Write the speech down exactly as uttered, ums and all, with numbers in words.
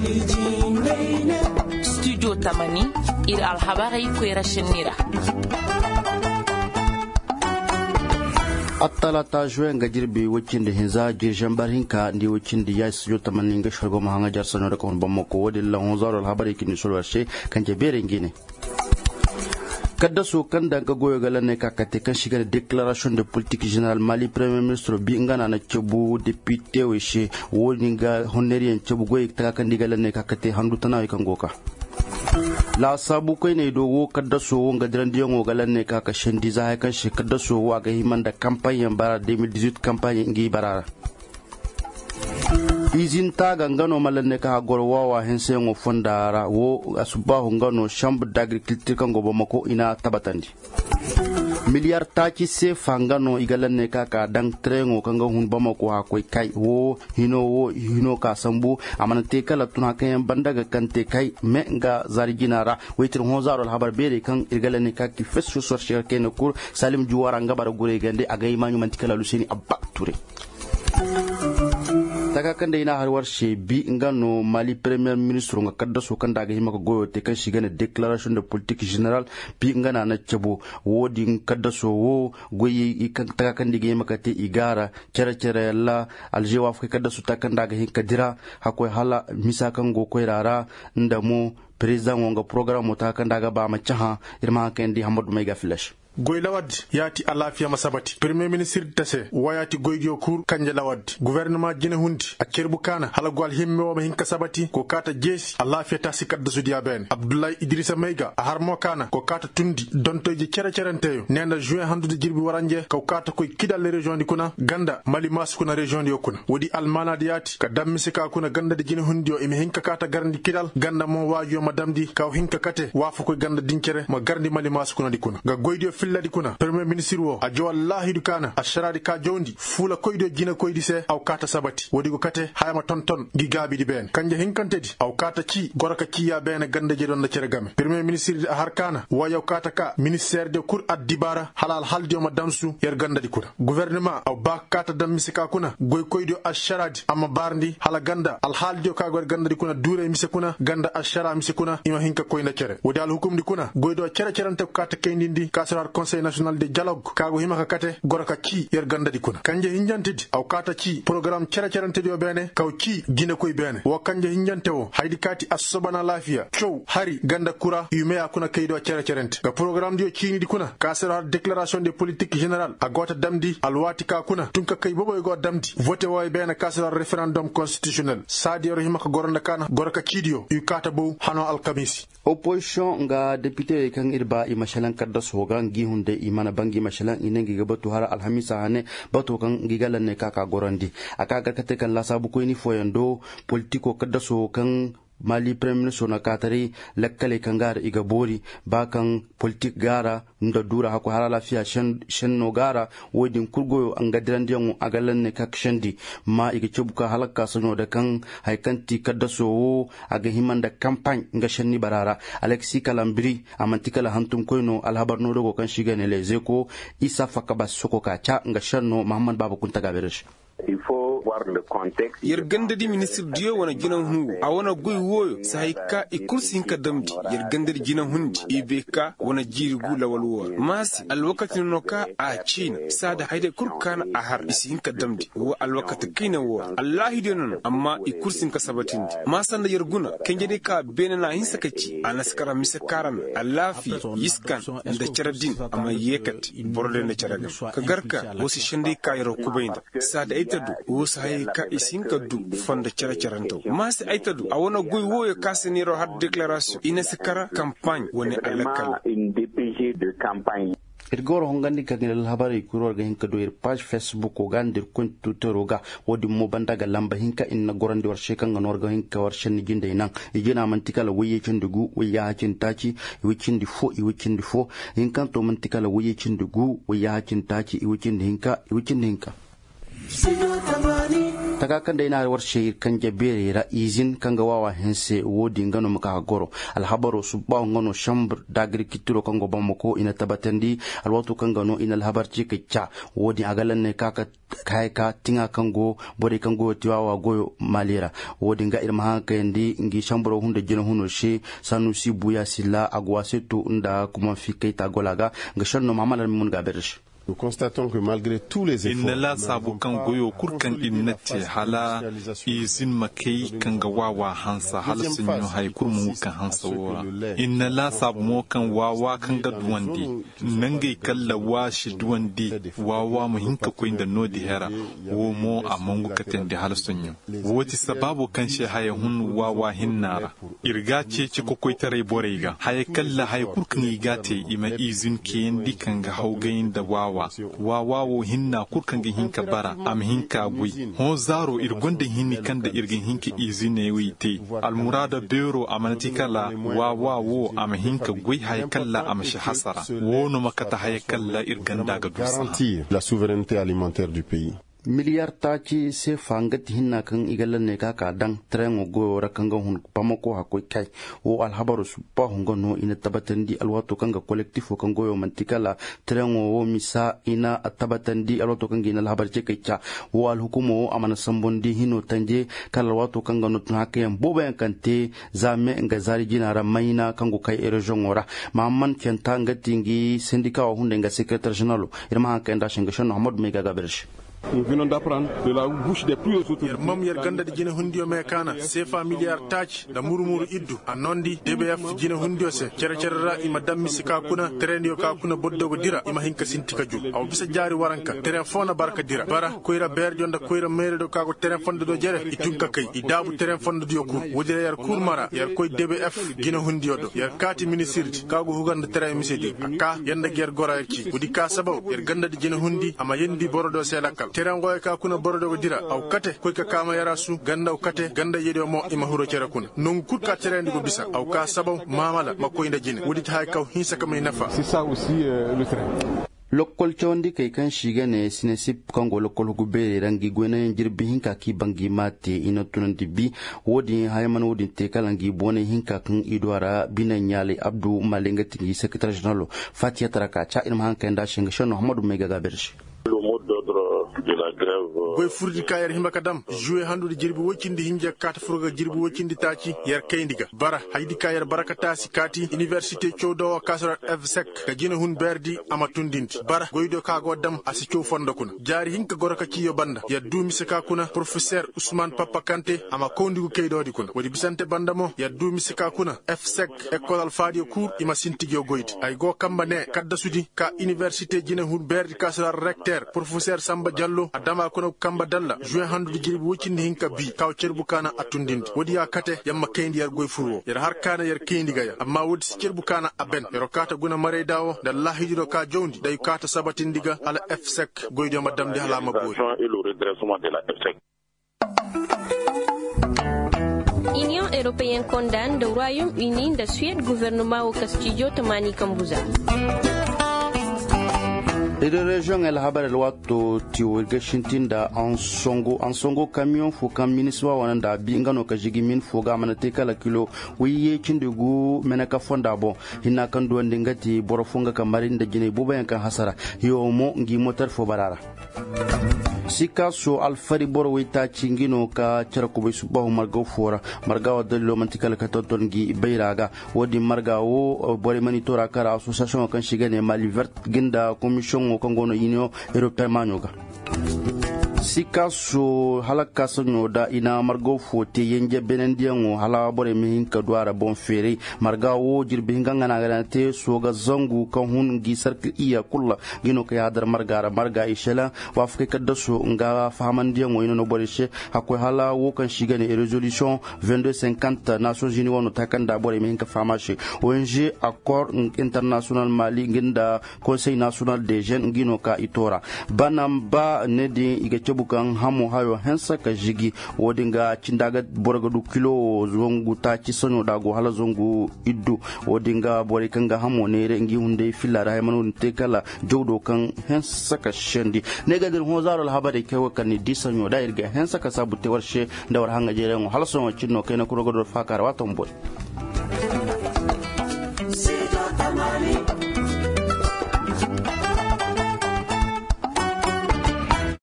studio tamani ir alhabari kwera shenira attalata juin ga jirbi wakin da hinza jirjan barhinka ndi wakin da ya studio tamani ga shargo mahanga jar sanu da kon bamako wadin lahon zaro alhabari kin sulwashe kan je beren gine kadda so kan da ga goyo galan ne kakate kan shiga declaration de politique générale Mali premier ministre bi ngana na cebu député weshe woni ga honorien cebu goy ta kan digalan ne kakate handu tana kan goka la sabu kai ne dogo kadda so wonga diran diyon galan ne kaka shendi za kan shi kadda so wa ga himan da campagne bara deux mille dix-huit campagne ngi barara izin ta gangano malanne ka goro wawa hense ngo fondara wo asubahu ngano chambre d'agriculture kan go bamako ina tabatandi miliyar taki se fangano igalanne ka ka dang trengo kan hun bamako ha koy kai wo hino wo hino ka sambu amanate kala tuna kayan bandaga kante kai me nga zarginara waitir hozaro habar bere kan igalanne ka ki fesu sorshir ken kur salim juwara ngabara gure gande agay manyu mantikala luseni abba ture taka kan da ina harwar shebi ngano Mali premier ministre nga kadda so kan daga himaka goyo te kan shiga na declaration de politique générale bi ngana na cebo wodi kadda so wo goyi kan taka kan diga himaka te igara cere cere la aljewa fa kadda so takan daga hinka dira hakoy hala misa kan go koy rara ndamo president wonga programme ta kan daga ba ma chaha irma kan di Hamadou Maiga Flash goy lawad yati alafiya masabati premier ministre tase wayati goyjo kur kanje lawad gouvernement jine hundi a cerbu kana hala gwal himme o hinka sabati ko kata jesi alafiya ta sikadda sudiya ben Abdoulaye Idrissa Maiga a harmo kana ko kata tundi dontoje cere cerenteyo nenda juin handude jirbi waranje ko kata koy kidal région di kuna ganda Mali mas kuna région di kuna wodi almana di yati ka dammise ka kuna ganda de jine hundi o imi hinka kata garndi kidal ganda mo wajo madamdi ka hinka kate wafu koy ganda dincere ma garndi Mali mas kuna di kuna ga goydo ladi kuna premier ministre wo a wallahi dukana a sharadi ka jondi fula koydo jina koydi se aw kata sabati wodi go kate hayma ton ton gigabi di ben kanje hinkantedi aw kata ci goraka ci ya ben ganda je don na cere game premier ministre a harkana wayaw kata ka ministère de cour ad dibara halal haldi o madansu yer ganda di kuna gouvernement aw ba kata dam misika kuna goy koydo a sharadi amma barndi hala ganda al haldi o ka gor ganda di kuna dure misikuna ganda a shara misikuna ima hinka koyna cere wodi al hukum di kuna goydo cere cerante kata kendindi kasrar conseil national de dialogue kago himaka kate goraka ci yer ganda di kuna kanje hinjantidi aw kata ci programme cere cerante o bene kaw ci gina koy bene wo kanje hinjante o haydi kati asobana lafiya chow hari ganda kura yume akuna kaydo cere cerante ga programme dio ci di kuna kasara déclaration de politique générale a gota damdi alwati ka kuna tunka kay bobo go damdi vote way bene kasara référendum constitutionnel sadi ro himaka goronda kana goraka ci dio yu kata bo hano alkamisi opposition nga député kan irba i mashalan kadda sogan gi hunde imana bangi mashalan inengi gabatu hara alhamisa hane batu kan gigalan ne kaka gorandi aka ga kate kan la sabu ko ni foyando politiko kadda so kan Mali premier ministre na katari lakkale kangara iga bori bakan politik gara nda dura hako hala lafiya shen shenno gara wodin kurgoyo an gadiran diyan agalan ne kakshandi ma iga cebuka halaka sanyo da kan haikanti kaddaso aga himanda campagne nga shenni barara Alexis Kalambri amantikala hantum koyno alhabar no dogo kan shiga ne lezeko isa fakabas soko ka cha nga shenno Muhammad Baba kunta gaberesh il faut voir le contexte yer gandadi ministre diyo wana ginan hu a wana goy woyo sai ka e kursin ka damdi yer gandadi ginan hundi ibeka wana jirgu lawalwa masi alwakati noka a chin sada haide kurkana a har isin ka damdi wa alwakati kina wa allahi dinon amma e kursin ka sabatin masan da yerguna kenjede ka benana hin sakaci anaskara misakaran allafi yiskan da charadin amma yekat borde na charaga ka garka wasu shinde ka yaro kubainda sada aitadu wasu haye ka isin ka du fanda cara caranto masu aitadu a wani gui woyo kasiniro har declaration ina sakara campagne wani alakal irgoro hongandi kagel habari kuror ga hinka do ir page facebook ko gandir kun tutoro ga wodi mo bandaga lamba hinka inna gorandi war shekan ga norga hinka war shen ginde nan igina mantikala waye cindugu waya cintaci wicindi fo i wicindi fo hinkan to mantikala waye cindugu waya cintaci i wicindi hinka i wicindi hinka taga kan da ina war shehir kan jabere ra izin kan ga wawa hense wodi ngano muka goro alhabaro subba ngano chambre d'agriculture kan go bamako ina tabatandi alwatu kan gano ina alhabarci kicca wodi agalan ne kaka kai ka tinga kan go bori kan go tiwawa goyo malira wodi nga irma hanka ndi ngi chambre hunde jino huno she sanusi buya silla agwaseto nda kuma fikaita golaga nga shanno mamala mun ga bersh. Nous constatons que malgré tous les efforts, inna sabu kan goyo kurkan innati hala izin makai kan ga wawa hansa hal sunyo hay kurmu kan hansa wa inna la sabu mo kan wawa kan ga duwandi nangai kalla washi duwandi wawa mu hinka ko inda nodi hera wo mo amongu katen da hal sunyo woti sababu kan shi hay hun wawa hinnara irga ce ci ko koy tare borega hay kalla hay kurkan igate ima izin kendi kan ga haugayin da wawa wawa wo hinna kurkan gin hinka bara am hinka gui ho zaro irgonde hinni kanda irgin hinki izine wite almurada bero amanati kala wawa wo am hinka gui hay kala am shi hasara wo no makata hay kala irganda ga dusa la souveraineté alimentaire du pays. miliyar ta ci se fangat hinna kan igalan ne kaka dan tren go ra kan hun pamako hakoi kai o alhabaru su pa hungo no ina tabatandi alwato kan ga collectif kan goyo mantikala tren o misa ina tabatandi alwato kan gina alhabar ce kai cha o alhukumo amana sambondi hino tanje kala alwato kan ga no tun hakayan boba kante zame nga zari jina ra maina kan go kai region ora mamman kenta ngatingi syndicat o hunde nga secrétaire général irma hakan da shinga shon Ahmad Mega Gabersh. Nous venons d'apprendre de la bouche des plus hautes autorités. Mam yer ganda di jina hundio me kana sefa milliard tach da murmuru iddu anondi D B F jina hundio se cere cere ra ima dammi sika kuna trendio ka kuna boddogo dira ima hinka sintika ju aw bisa jari waranka tren fona barka dira bara koira ber jonda koira mere do kago tren fonde do jere itunka kay idabu tren fonde do yoku wodire yar kurmara yar koy D B F jina hundio do yar kati ministre kago huganda tren misedi aka yanda ger gora yarki wudi ka sabaw yar ganda di jina hundi ama yendi borodo selakal terango ka kuna borodo dira aw kate koy ka kama yarasu ganda aw kate ganda yedo mo ima huro cere kuna non kut ka terendi go bisa aw ka sabaw mamala makoy nda jine wudi hay kaw hinsa kamay nafa. C'est ça aussi euh, le train. Lokol chondi kay kan shigane sinesip kango lokol gubere rangi gwena jirbi hinka ki bangi mate ina tunanti bi wodi hayman wodi te kalangi bone hinka kan idwara binan yale Abdou Malenga tingi secrétaire général Fatia Taraka cha ilma hanka nda shinga shono Ahmadou Mega Gabersh. Le mot d'ordre de la grève goy furdi kayar himba kadam jouer handu jirbi wocindi hinja kata furga jirbi wocindi taci yar kayndiga bara haydi kayar barakata sikati université chodo kasra F S E C ka jina hun berdi amatundinti bara goydo kago dam asicho fonda kuna jari hinka goraka ciyo banda ya dumi sika kuna professeur Ousmane Papa Kanté ama kondigu keydodi kuna wodi bisante bandamo ya dumi sika kuna F S E C école alfadio cour ima sintigio goyti ay go kamba ne kadda sudi ka université jina hun berdi kasra recteur professeur Samba Diallo adama kuna kamba dalla juin handu di jirbi wocindi hinka bi kaw cerbu kana atundindi wodi ya kate yamma kayndi yar goy furwo yar har kana yar kayndi gaya amma wodi cerbu kana aben yaro kata guna mare dawo da lahido ka jawndi day kata sabatindiga ala F S E C goydo madam di halama boy et le redressement de la F S E C. Union européenne condamne le Royaume-Uni de Suède gouvernement au Castillo Tamani Kambuza. Ida region el habar el wato tiwirga shintinda an songo an songo camion fo kam miniswa wananda bi ngano ka jigi min fo ga manate kala kilo wiye kindigu menaka fonda bo hinna kan do ndingati boro funga kamarin da jine buba kan hasara yo mo ngi motar fo barara sika so alfari boro wita cingino ka charako be subahu marga fora marga wadallo mantikala ka totton gi bayraga wodi marga wo bore monitora kara association kan shigane mali vert ginda commission o kangono union européenne manyoga sika so halaka sonyo da ina margo fote yenje benendiango hala bore mi ka duara bon fere marga wo jirbe nganga na garante so ga zangu kan hun gi sarki iya kulla gino ka yadar margara marga ishela wa afrika da so nga fahamandiango ino no borishe akwai hala wo kan shiga ne resolution vingt-deux cinquante nations unies wono takanda bore mi ka famashi O N G accord international mali nginda conseil national des jeunes gino ka itora banamba ne de bukan hamo hayo hensa ka jigi wodinga cindaga borgadu kilo zongu ta ci sonyo dago hala zongu iddu wodinga bori kanga hamo ne rengi hunde filara hay manu te kala jowdo kan hensa ka shendi negadir ho zaro al habare kewa kan di sonyo da irga hensa ka sabute warshe da war hanga jere hala sonyo cinno kena kurogodo fakara waton bol.